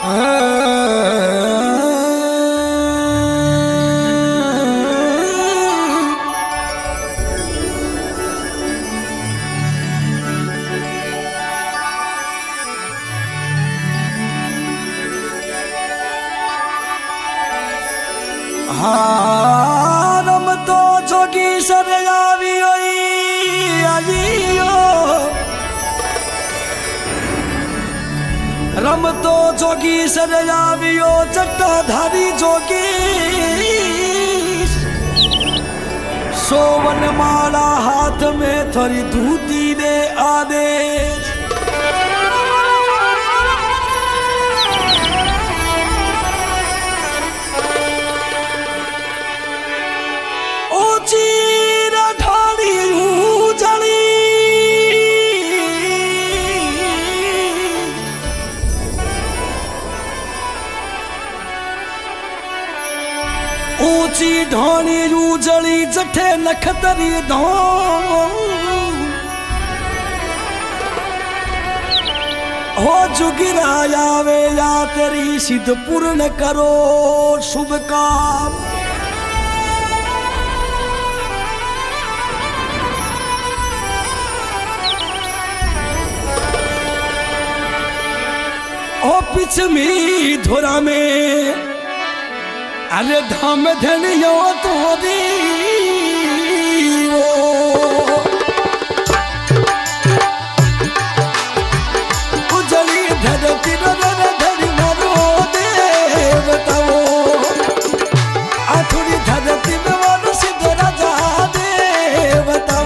रम तो जोगी सर आवियो रम तो जोगी सर आवियो जटाधारी जोगी सोवन माला हाथ में थोड़ी धूती दे आदेश ऊंची ढोणी रूजली जठे नखतरी धो हो जुगिराया वे या तेरी सिद्ध पूर्ण करो शुभ काम ओ पिछमी धुरा में अरे धाम धनियो तोरी उजली धरती धरी मरो देवता आथुरी धरती में वो सिद्ध राजा देवता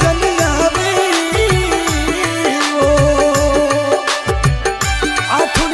आठुरी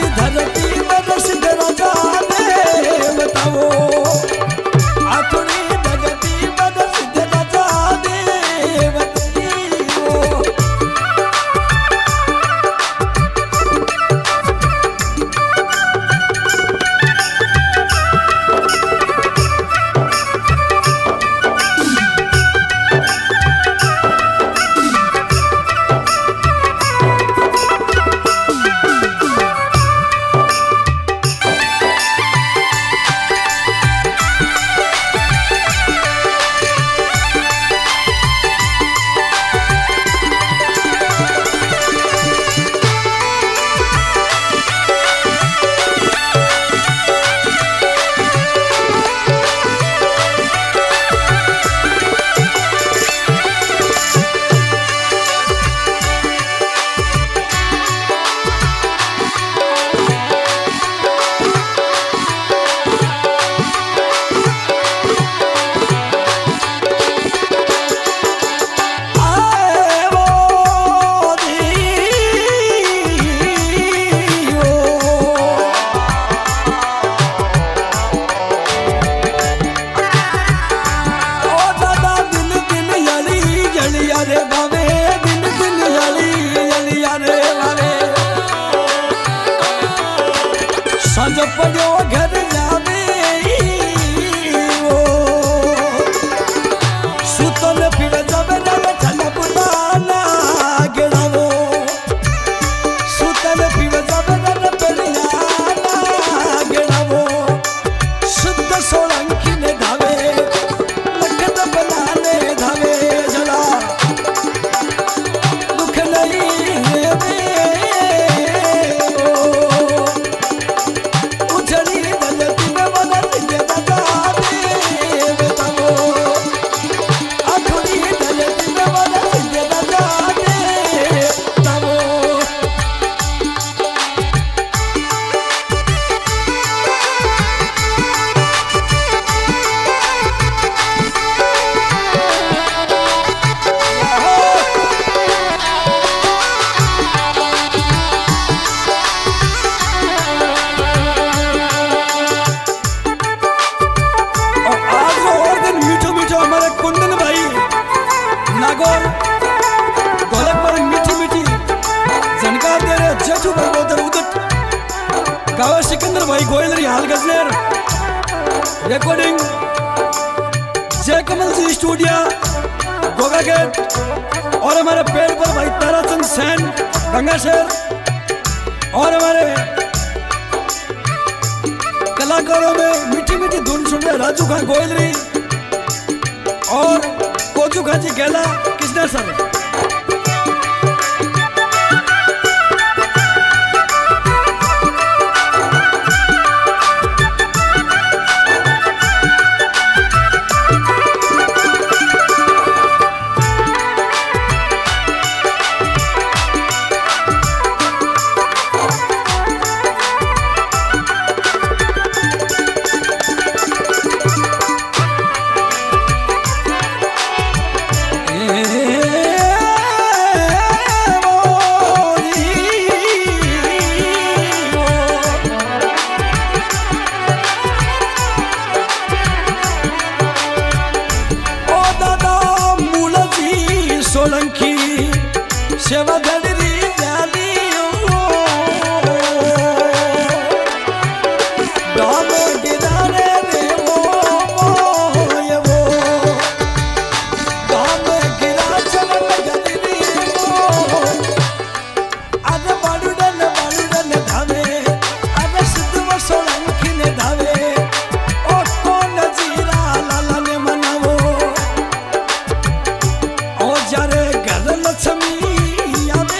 सुतन पीवे जब न चल पुराना गेड़ावो सुतन पीवे जब न पेड़ियाना गेड़ावो शुद्ध सोलंकी ने धावे लखत बनाने धावे जला दुख नहीं है उजड़ी दलती में बना दे दादा देव तमो अखड़ी दलती में बना दे दादा देव तमो कुंदन भाई नागौर ढोलक पर मीठी मीठी झनकार दे रहे जेठू बरबोदर उदट गावा सिकंदर भाई गोयलरी हाल Gajner recording Jai Kamal ji studio Goga gate और हमारे पेड़ पर भाई ताराचंद सैन गंगाशहर और हमारे कलाकारों में मीठी मीठी धुन सुन रहे राजू खान गोयलरी और कोचू खाजी गेला किसने सर सोलंकी सेवा गडरी जाली डाम गिराने रे वो डाम गिरा चवन गडरी अरे बालुडन धावे अरे सिद्ध सोलंकी ने धावे ओ कौन जीरा लाला ने मनावो ओ जारे घर लक्ष्मी आवे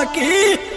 की